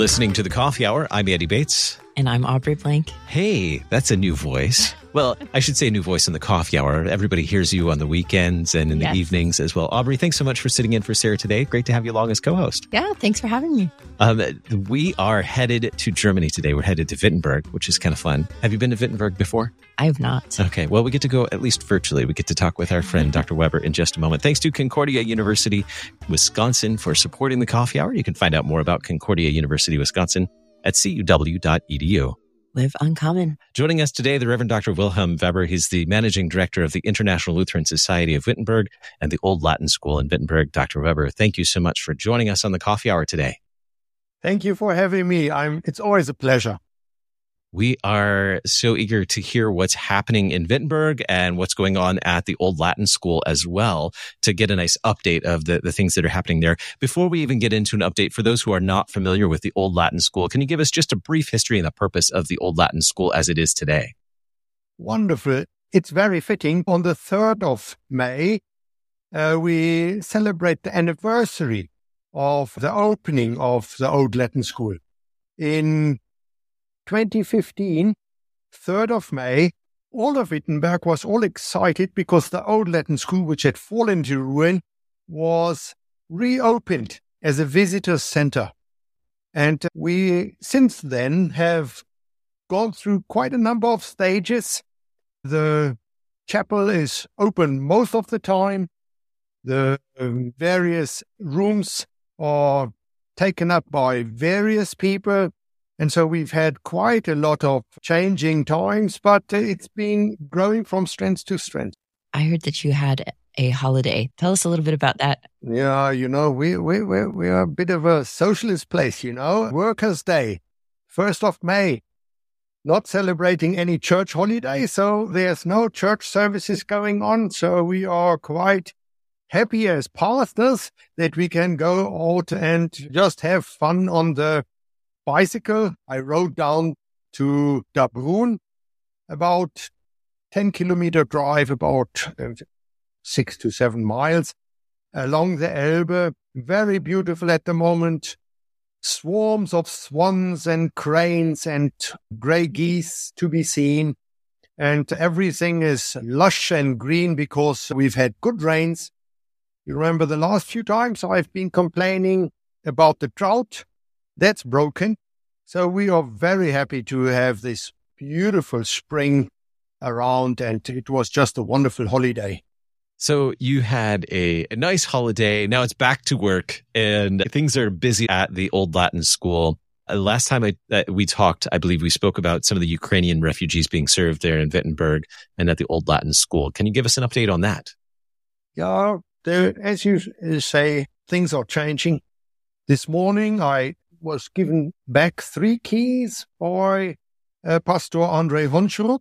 listening to The Coffee Hour. I'm Andy Bates. And I'm Aubrey Blank. Hey, that's a new voice. Well, I should say a new voice in The Coffee Hour. Everybody hears you on the weekends and in the evenings as well. Aubrey, thanks so much for sitting in for Sarah today. Great to have you along as co-host. Yeah, thanks for having me. We are headed to Germany today. We're headed to Wittenberg, which is kind of fun. Have you been to Wittenberg before? I have not. Okay, well, we get to go at least virtually. We get to talk with our friend, Dr. Weber, in just a moment. Thanks to Concordia University, Wisconsin for supporting The Coffee Hour. You can find out more about Concordia University, Wisconsin at cuw.edu. Live uncommon. Joining us today, the Reverend Dr. Wilhelm Weber. He's the managing director of the International Lutheran Society of Wittenberg and the Old Latin School in Wittenberg. Dr. Weber, thank you so much for joining us on The Coffee Hour today. Thank you for having me. It's always a pleasure. We are so eager to hear what's happening in Wittenberg and what's going on at the Old Latin School as well, to get a nice update of the things that are happening there. Before we even get into an update, for those who are not familiar with the Old Latin School, can you give us just a brief history and the purpose of the Old Latin School as it is today? Wonderful. It's very fitting. On the 3rd of May, we celebrate the anniversary of the opening of the Old Latin School. In 2015, 3rd of May, all of Wittenberg was all excited because the Old Latin School, which had fallen to ruin, was reopened as a visitor's center. And we, since then, have gone through quite a number of stages. The chapel is open most of the time. The various rooms are taken up by various people. And so we've had quite a lot of changing times, but it's been growing from strength to strength. I heard that you had a holiday. Tell us a little bit about that. Yeah, we are a bit of a socialist place, Workers' Day, 1st of May. Not celebrating any church holiday, so there's no church services going on. So we are quite happy as pastors that we can go out and just have fun on the bicycle. I rode down to Dabrunn, about 10-kilometer drive, about 6 to 7 miles along the Elbe. Very beautiful at the moment. Swarms of swans and cranes and gray geese to be seen. And everything is lush and green because we've had good rains. You remember the last few times I've been complaining about the drought. That's broken. So we are very happy to have this beautiful spring around, and it was just a wonderful holiday. So you had a nice holiday. Now it's back to work, and things are busy at the Old Latin School. Last time we talked, I believe we spoke about some of the Ukrainian refugees being served there in Wittenberg and at the Old Latin School. Can you give us an update on that? Yeah, as you say, things are changing. This morning, I was given back 3 keys by Pastor Andrei Honchuruk.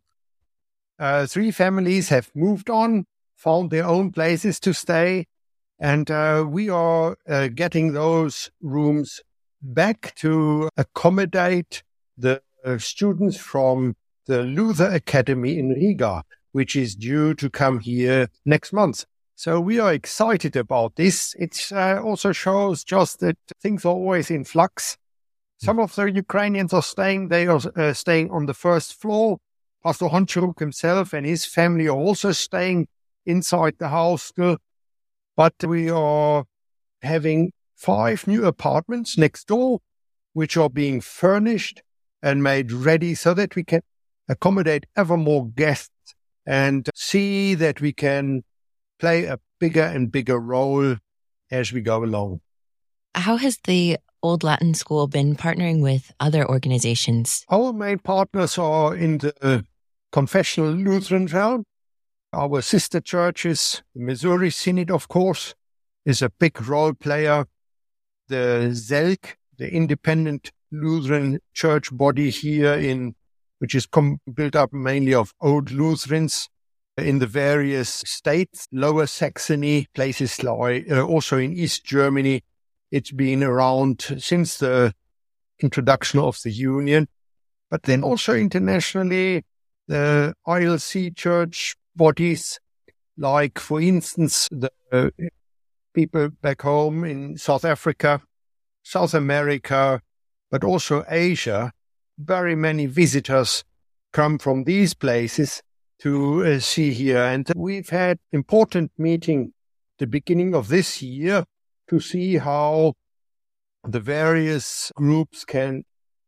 3 families have moved on, found their own places to stay, and we are getting those rooms back to accommodate the students from the Luther Academy in Riga, which is due to come here next month. So we are excited about this. It also shows just that things are always in flux. Some of the Ukrainians are staying. They are staying on the 1st floor. Pastor Honchuruk himself and his family are also staying inside the house still. But we are having 5 new apartments next door, which are being furnished and made ready so that we can accommodate ever more guests and see that we can play a bigger and bigger role as we go along. How has the Old Latin School been partnering with other organizations? Our main partners are in the confessional Lutheran realm. Our sister churches, the Missouri Synod, of course, is a big role player. The ZELK, the independent Lutheran church body here which is built up mainly of old Lutherans in the various states, Lower Saxony, places like also in East Germany. It's been around since the introduction of the Union, but then also internationally, the ILC church bodies, like, for instance, the people back home in South Africa, South America, but also Asia. Very many visitors come from these places to see here. And we've had important meeting the beginning of this year to see how the various groups can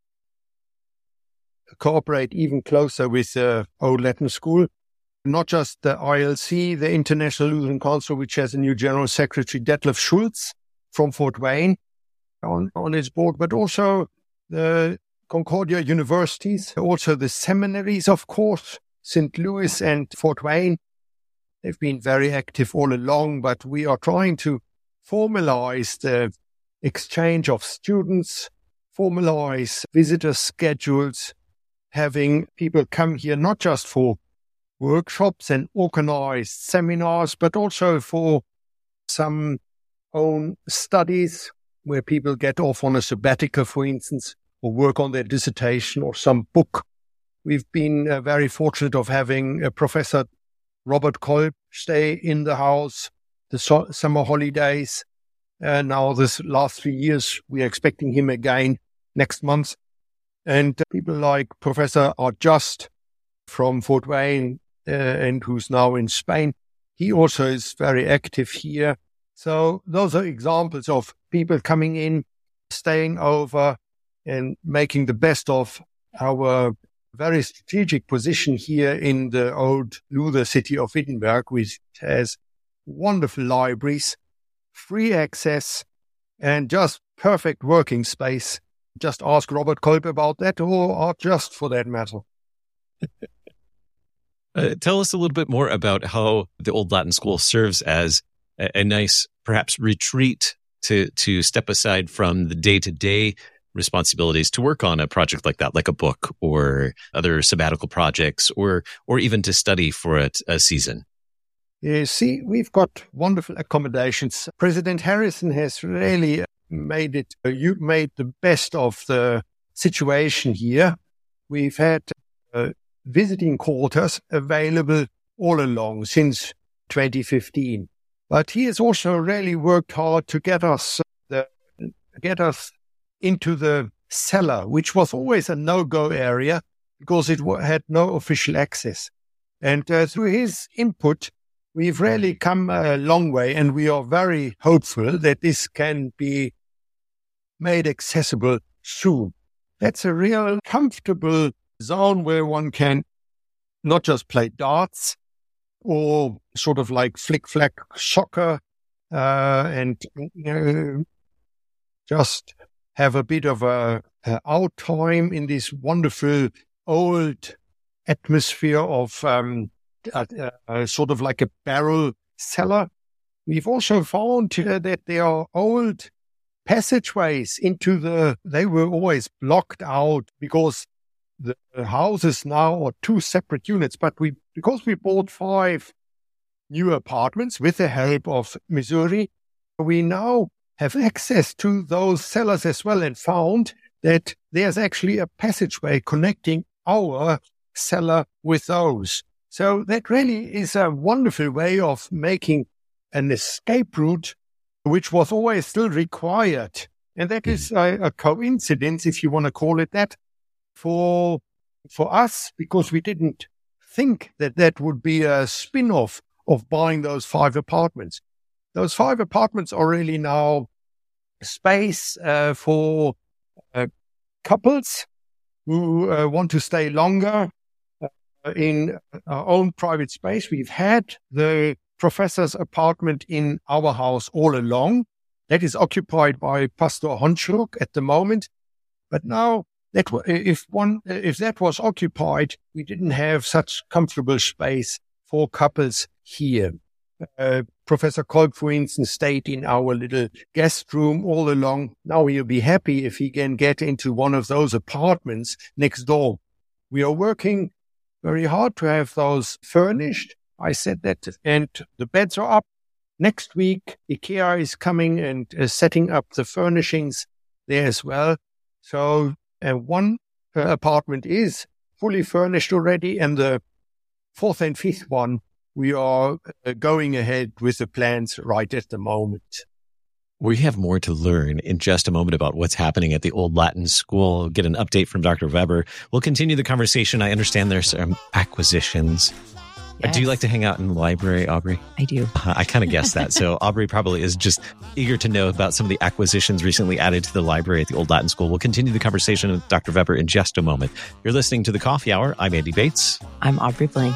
cooperate even closer with the Old Latin School. Not just the ILC, the International Lutheran Council, which has a new General Secretary, Detlef Schulz, from Fort Wayne on its board, but also the Concordia universities, also the seminaries, of course, St. Louis and Fort Wayne. They've been very active all along, but we are trying to formalize the exchange of students, formalize visitor schedules, having people come here not just for workshops and organized seminars, but also for some own studies where people get off on a sabbatical, for instance, or work on their dissertation or some book. We've been very fortunate of having Professor Robert Kolb stay in the house the summer holidays. Now this last 3 years, we are expecting him again next month. And people like Professor Art Just from Fort Wayne, and who's now in Spain, he also is very active here. So those are examples of people coming in, staying over, and making the best of our very strategic position here in the old Luther city of Wittenberg, which has wonderful libraries, free access, and just perfect working space. Just ask Robert Kolb about that, or Art Just for that matter. Tell us a little bit more about how the Old Latin School serves as a nice, perhaps, retreat to step aside from the day-to-day responsibilities to work on a project like that, like a book or other sabbatical projects, or even to study for a season. You see, we've got wonderful accommodations. President Harrison has really made the best of the situation here. We've had visiting quarters available all along since 2015. But he has also really worked hard to get us into the cellar, which was always a no-go area because it had no official access. And through his input, we've really come a long way, and we are very hopeful that this can be made accessible soon. That's a real comfortable zone where one can not just play darts or sort of like flick-flack soccer and just have a bit of a out time in this wonderful old atmosphere of sort of like a barrel cellar. We've also found that there are old passageways they were always blocked out because the houses now are two separate units, but because we bought 5 new apartments with the help of Missouri, we now have access to those cellars as well, and found that there's actually a passageway connecting our cellar with those. So that really is a wonderful way of making an escape route, which was always still required. And that is a coincidence, if you want to call it that, for us, because we didn't think that would be a spin-off of buying those 5 apartments. Those 5 apartments are really now space for couples who want to stay longer in our own private space. We've had the professor's apartment in our house all along. That is occupied by Pastor Honschruck at the moment. But now, if that was occupied, we didn't have such comfortable space for couples here. Professor Kolb, for instance, stayed in our little guest room all along. Now he'll be happy if he can get into one of those apartments next door. We are working very hard to have those furnished. I said that, and the beds are up. Next week, IKEA is coming and setting up the furnishings there as well. So one apartment is fully furnished already, and the 4th and 5th one, we are going ahead with the plans right at the moment. We have more to learn in just a moment about what's happening at the Old Latin School. We'll get an update from Dr. Weber. We'll continue the conversation. I understand there's some acquisitions. Yes. Do you like to hang out in the library, Aubrey? I do. I kind of guessed that. So Aubrey probably is just eager to know about some of the acquisitions recently added to the library at the Old Latin School. We'll continue the conversation with Dr. Weber in just a moment. You're listening to The Coffee Hour. I'm Andy Bates. I'm Aubrey Blank.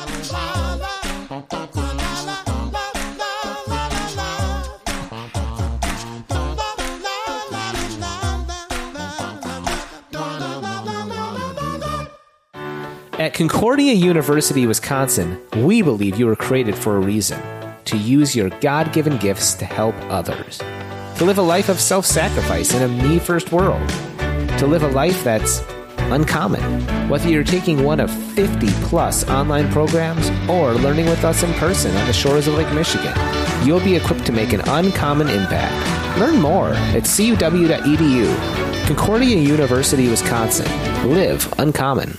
At Concordia University, Wisconsin, we believe you were created for a reason, to use your God-given gifts to help others, to live a life of self-sacrifice in a me-first world, to live a life that's uncommon. Whether you're taking one of 50-plus online programs or learning with us in person on the shores of Lake Michigan, you'll be equipped to make an uncommon impact. Learn more at cuw.edu. Concordia University, Wisconsin. Live uncommon.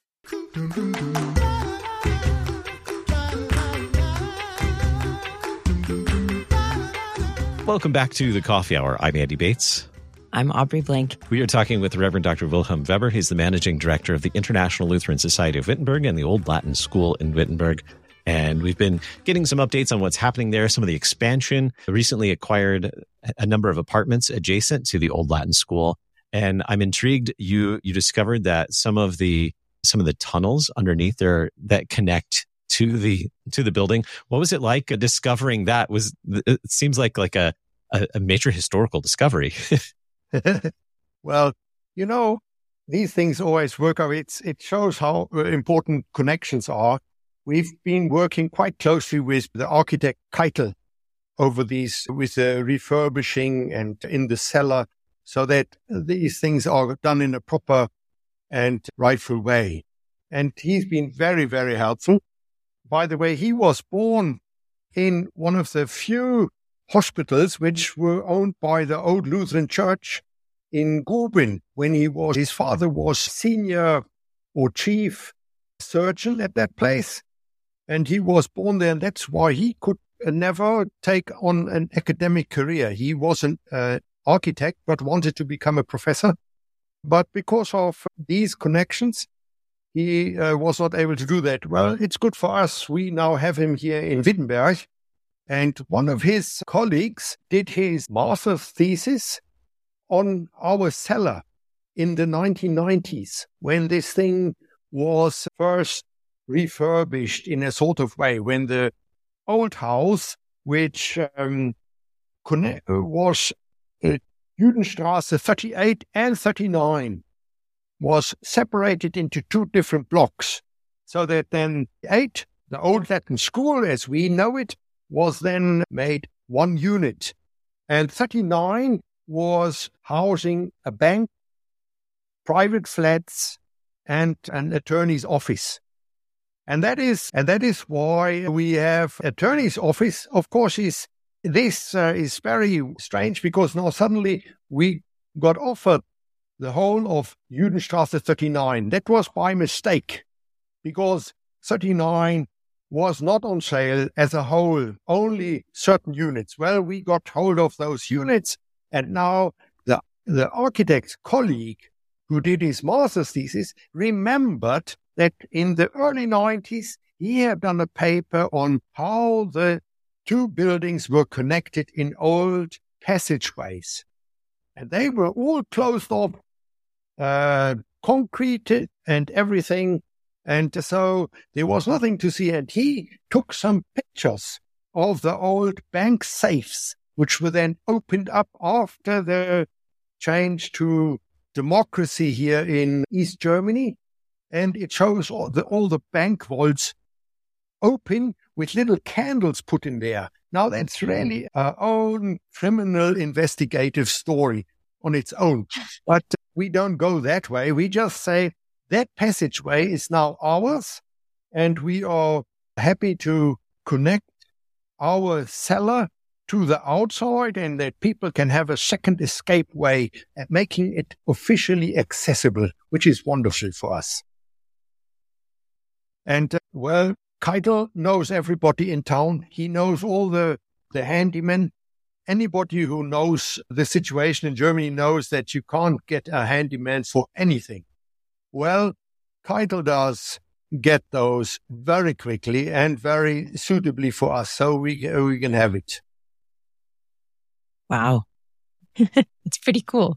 Welcome back to The Coffee Hour. I'm Andy Bates. I'm Aubrey Blank. We are talking with Reverend Dr. Wilhelm Weber. He's the managing director of the International Lutheran Society of Wittenberg and the Old Latin School in Wittenberg. And we've been getting some updates on what's happening there, some of the expansion. Recently acquired a number of apartments adjacent to the Old Latin School. And I'm intrigued, you discovered that some of the tunnels underneath there that connect to the building. What was it like discovering that? It seems like a major historical discovery. Well, these things always work out. It shows how important connections are. We've been working quite closely with the architect Keitel over these, with the refurbishing and in the cellar, so that these things are done in a proper and rightful way. And he's been very, very helpful. By the way, he was born in one of the few hospitals which were owned by the Old Lutheran Church in Gubin when his father was senior or chief surgeon at that place. And he was born there, and that's why he could never take on an academic career. He was an architect, but wanted to become a professor. But because of these connections, he was not able to do that. Well, it's good for us. We now have him here in Wittenberg. And one of his colleagues did his master's thesis on our cellar in the 1990s, when this thing was first refurbished in a sort of way, when the old house, which was Judenstrasse 38 and 39, was separated into two different blocks, so that then 8, the Old Latin School as we know it, was then made one unit. And 39 was housing a bank, private flats, and an attorney's office. And that is why we have attorney's office. Of course, this is very strange, because now suddenly we got offered the whole of Judenstrasse 39. That was by mistake, because 39 was not on sale as a whole, only certain units. Well, we got hold of those units, and now the architect's colleague who did his master's thesis remembered that in the early 90s, he had done a paper on how the two buildings were connected in old passageways. And they were all closed off, concrete and everything. And so there was nothing to see. And he took some pictures of the old bank safes, which were then opened up after the change to democracy here in East Germany. And it shows all the bank vaults open with little candles put in there. Now that's really our own criminal investigative story on its own. But we don't go that way. We just say that passageway is now ours, and we are happy to connect our cellar to the outside, and that people can have a second escape way and making it officially accessible, which is wonderful for us. And, Keitel knows everybody in town. He knows all the handymen. anybody who knows the situation in Germany knows that you can't get a handyman for anything. Well, Keitel does get those very quickly and very suitably for us, so we can have it. Wow. It's pretty cool.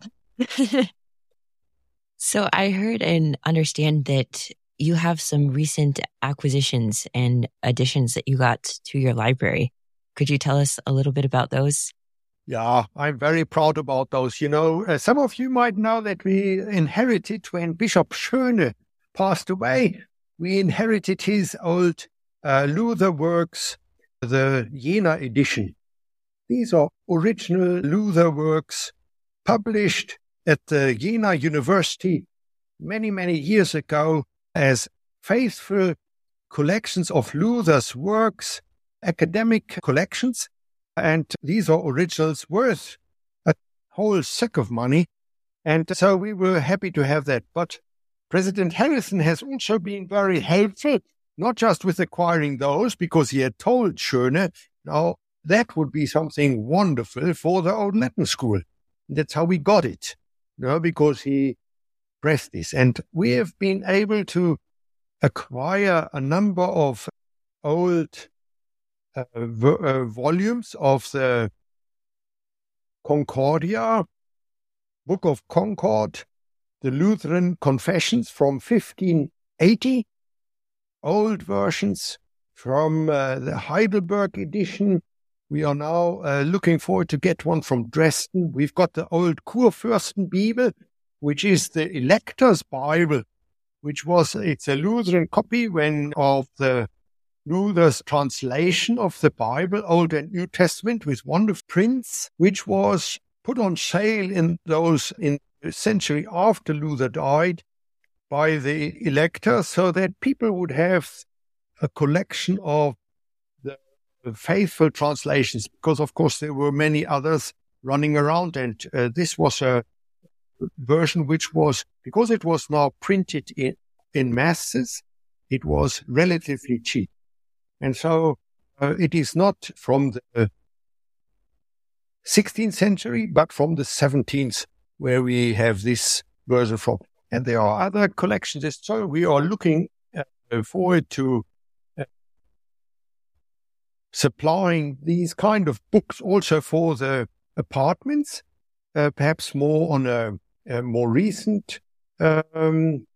So I heard and understand that you have some recent acquisitions and additions that you got to your library. Could you tell us a little bit about those? Yeah, I'm very proud about those. Some of you might know that we inherited when Bishop Schöne passed away. We inherited his old Luther works, the Jena edition. These are original Luther works published at the Jena University many, many years ago as faithful collections of Luther's works, academic collections. And these are originals worth a whole sack of money. And so we were happy to have that. But President Harrison has also been very helpful, not just with acquiring those, because he had told Schöne, now that would be something wonderful for the Old Latin School. That's how we got it, because he pressed this. And we have been able to acquire a number of old volumes of the Concordia, Book of Concord, the Lutheran Confessions from 1580, old versions from the Heidelberg edition. We are now looking forward to get one from Dresden. We've got the old Kurfürstenbibel, which is the Elector's Bible, it's a Lutheran copy of the Luther's translation of the Bible, Old and New Testament, with wonderful prints, which was put on sale in the century after Luther died by the Elector, so that people would have a collection of the faithful translations, because of course there were many others running around, and this was a version which was, because it was now printed in masses, it was relatively cheap. And so it is not from the 16th century, but from the 17th, where we have this version from. And there are other collections. So we are looking forward to supplying these kind of books also for the apartments, perhaps more on a more recent and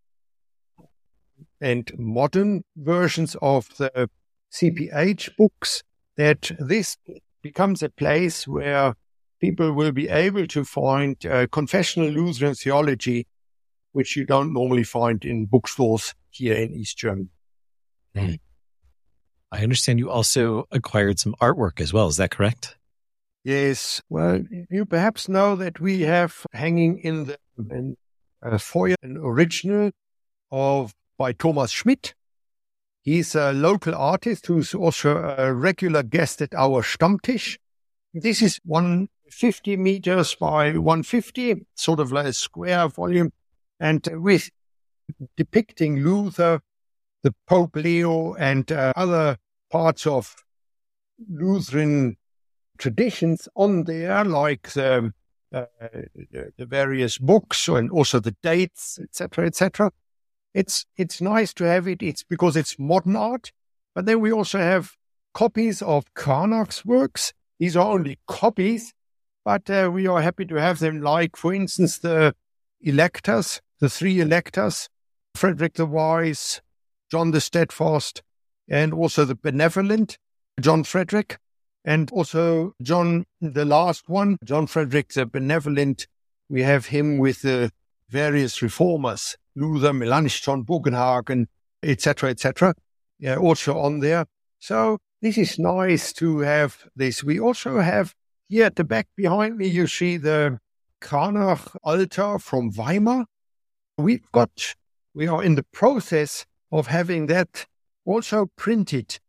modern versions of the CPH books, that this becomes a place where people will be able to find confessional Lutheran theology, which you don't normally find in bookstores here in East Germany. I understand you also acquired some artwork as well. Is that correct? Yes. Well, you perhaps know that we have hanging in the foyer an original by Thomas Schmidt. He's a local artist who's also a regular guest at our Stammtisch. This is 150 meters by 150, sort of like a square volume, and with depicting Luther, the Pope Leo, and other parts of Lutheran traditions on there, like the various books and also the dates, etc., etc. It's nice to have it. It's because it's modern art, but then we also have copies of Cranach's works. These are only copies, but we are happy to have them. Like, for instance, the electors, the three electors, Frederick the Wise, John the Steadfast, and also the benevolent John Frederick, and also John the last one, John Frederick the benevolent. We have him with the various reformers, Luther, Melanchthon, Bugenhagen, etc., etc., also on there. So this is nice to have this. We also have here at the back behind me, you see the Cranach altar from Weimar. We are in the process of having that also printed.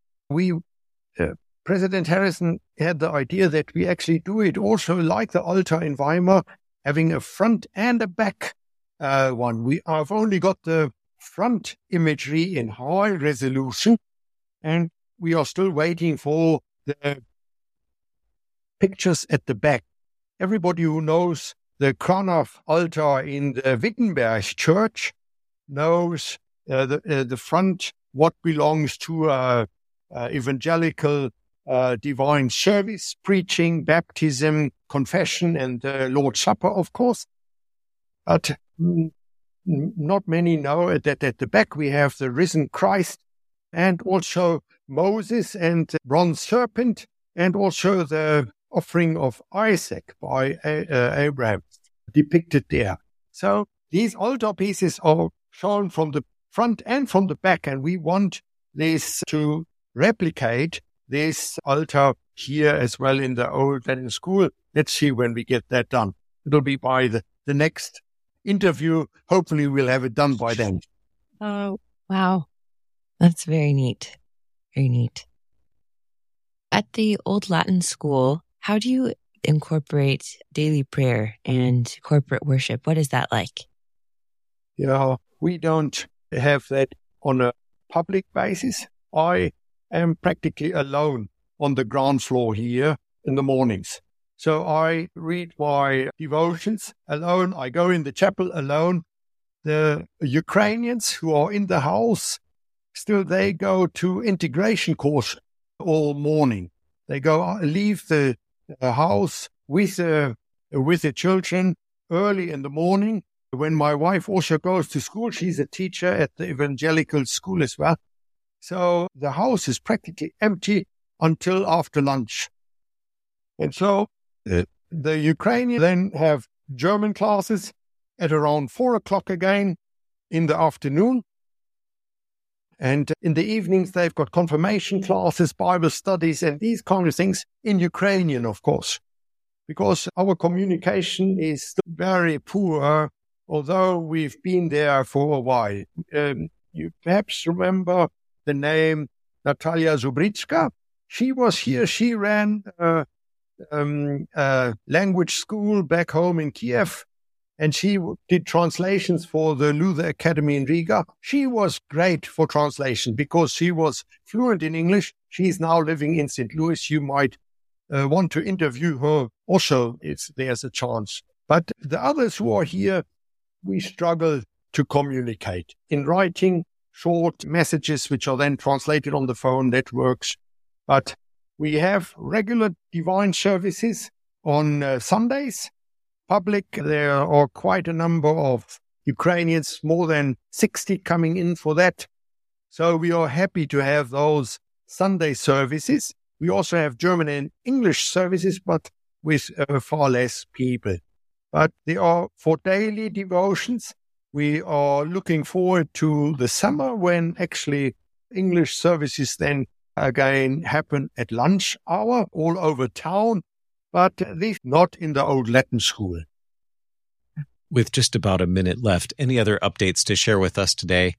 President Harrison had the idea that we actually do it also like the altar in Weimar, having a front and a back one. We have only got the front imagery in high resolution, and we are still waiting for the pictures at the back. Everybody who knows the Kronhoff altar in the Wittenberg church knows the front, what belongs to evangelical divine service, preaching, baptism, confession, and Lord's Supper, of course. But not many know that at the back we have the risen Christ and also Moses and bronze serpent and also the offering of Isaac by Abraham depicted there. So these altar pieces are shown from the front and from the back, and we want this to replicate this altar here as well in the Old Latin School. Let's see when we get that done. It'll be by the next interview. Hopefully we'll have it done by then. Oh, wow. That's very neat. Very neat. At the Old Latin School, how do you incorporate daily prayer and corporate worship? What is that like? We don't have that on a public basis. I am practically alone on the ground floor here in the mornings. So I read my devotions alone. I go in the chapel alone. The Ukrainians who are in the house, still they go to integration course all morning. They leave the house with the children early in the morning. When my wife also goes to school, she's a teacher at the evangelical school as well. So the house is practically empty until after lunch. And so the Ukrainians then have German classes at around 4 o'clock again in the afternoon. And in the evenings, they've got confirmation classes, Bible studies, and these kind of things in Ukrainian, of course, because our communication is very poor, although we've been there for a while. You perhaps remember the name Natalia Zubritska. She was here. She ran a language school back home in Kiev, and she did translations for the Luther Academy in Riga. She was great for translation because she was fluent in English. She's now living in St. Louis. You might want to interview her also if there's a chance. But the others who are here, we struggle to communicate. In writing, short messages which are then translated on the phone, that works. But we have regular divine services on Sundays. Public, there are quite a number of Ukrainians, more than 60 coming in for that. So we are happy to have those Sunday services. We also have German and English services, but with far less people. But they are for daily devotions. We are looking forward to the summer when actually English services then again happen at lunch hour all over town, but this not in the Old Latin School. With just about a minute left, any other updates to share with us today?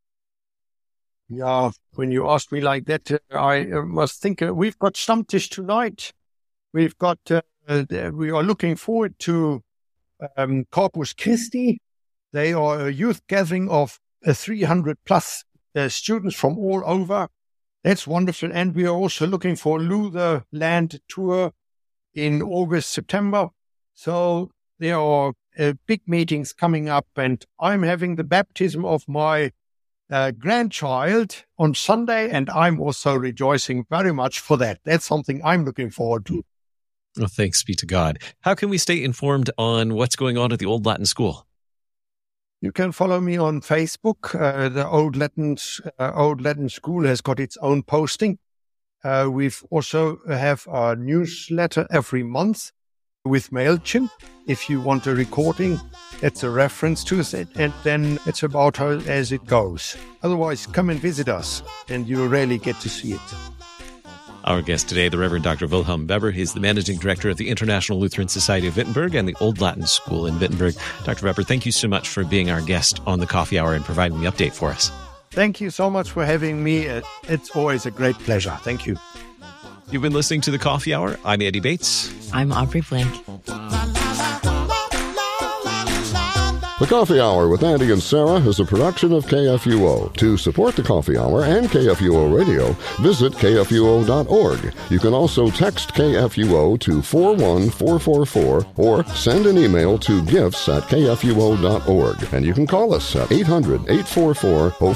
Yeah, when you ask me like that, I must think we've got Stammtisch tonight. We've got, we are looking forward to Corpus Christi. They are a youth gathering of 300 plus students from all over. That's wonderful. And we are also looking for Luther Land Tour in August, September. So there are big meetings coming up, and I'm having the baptism of my grandchild on Sunday, and I'm also rejoicing very much for that. That's something I'm looking forward to. Well, thanks be to God. How can we stay informed on what's going on at the Old Latin School? You can follow me on Facebook. The Old Latin School has got its own posting. We've also have a newsletter every month with MailChimp. If you want a recording, it's a reference to it, and then it's about how as it goes. Otherwise, come and visit us, and you'll really get to see it. Our guest today, the Reverend Dr. Wilhelm Weber. He's the Managing Director of the International Lutheran Society of Wittenberg and the Old Latin School in Wittenberg. Dr. Weber, thank you so much for being our guest on the Coffee Hour and providing the update for us. Thank you so much for having me. It's always a great pleasure. Thank you. You've been listening to the Coffee Hour. I'm Eddie Bates. I'm Aubrey Blank. The Coffee Hour with Andy and Sarah is a production of KFUO. To support the Coffee Hour and KFUO Radio, visit KFUO.org. You can also text KFUO to 41444 or send an email to gifts@KFUO.org. And you can call us at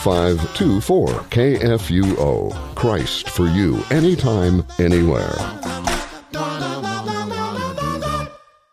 800-844-0524. KFUO. Christ for you, anytime, anywhere.